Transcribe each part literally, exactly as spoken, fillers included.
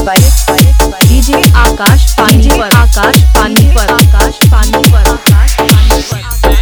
DJ आकाश पानी पर आकाश पानी पर आकाश पानी पर आकाश पानी पर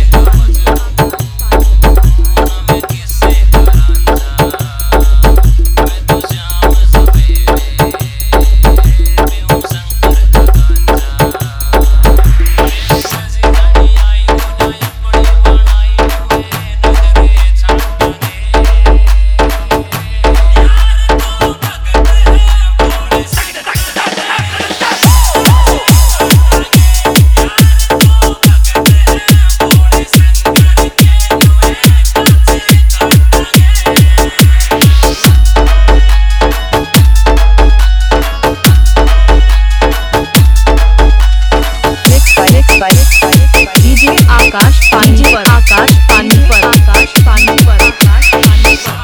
डीजे आकाश पानी पर आकाश पानी पर आकाश पानी पर आकाश पानी पर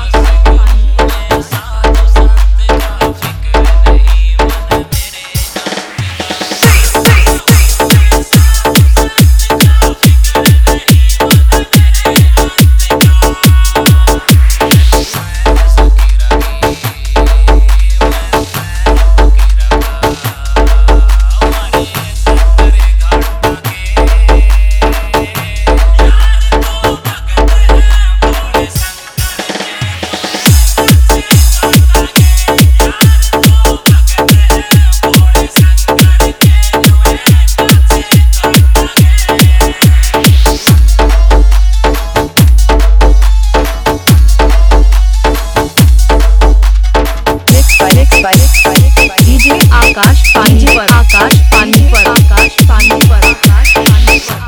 डीजे आकाश पानी पर आकाश पानी पर आकाश पानी पर आकाश पानी पर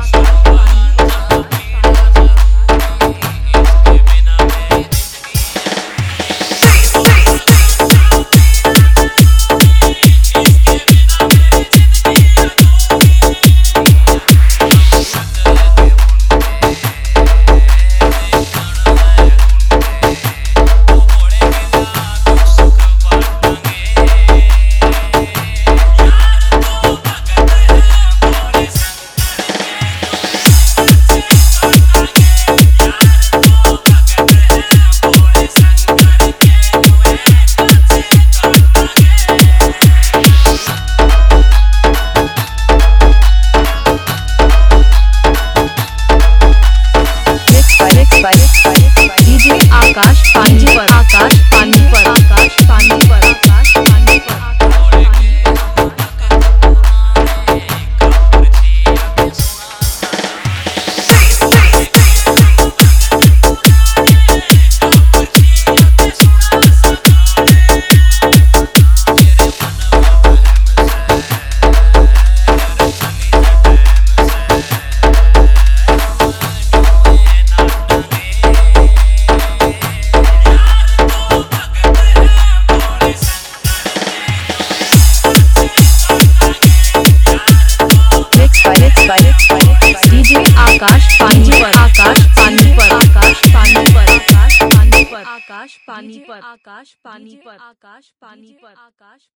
डीजे आकाश पानी पर आकाश पानी पर आकाश पानी पर आकाश पानी पर डीजे आकाश पानी पर आकाश पानी पर आकाश पानी पर आकाश पानी पर आकाश पानी पर आकाश पानी पर आकाश पानी पर आकाश